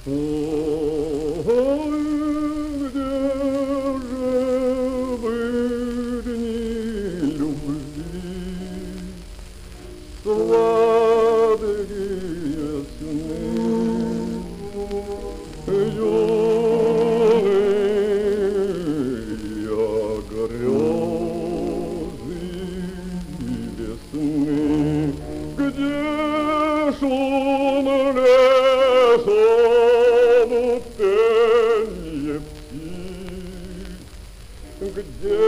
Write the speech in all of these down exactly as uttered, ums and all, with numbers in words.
Ой, где же быть не любви, сладкие сны, юные грезы весны, где шум лесом пенье птиц, где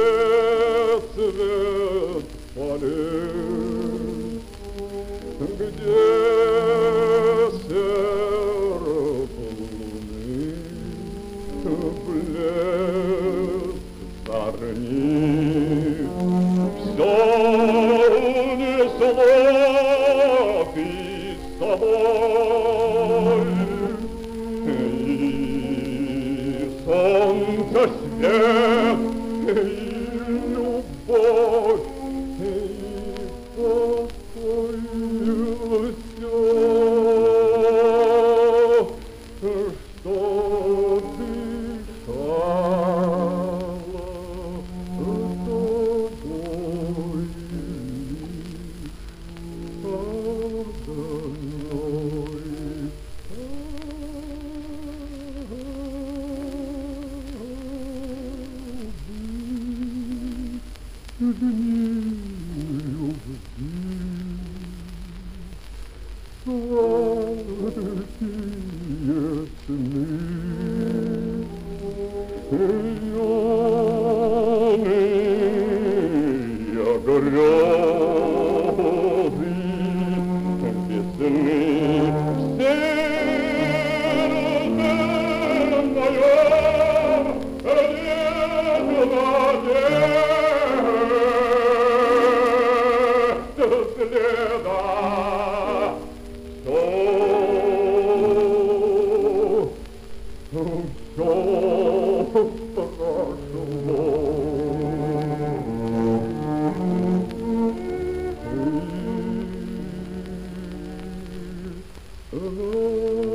цвет полей, где серп луны, блеск зорниц, все унесло ты с собой, и солнце свет, и любовь, и покой, все, что дышало тобой сладкие сны, юные грезы весны, сердце мое нет надежды следа. Все прошло.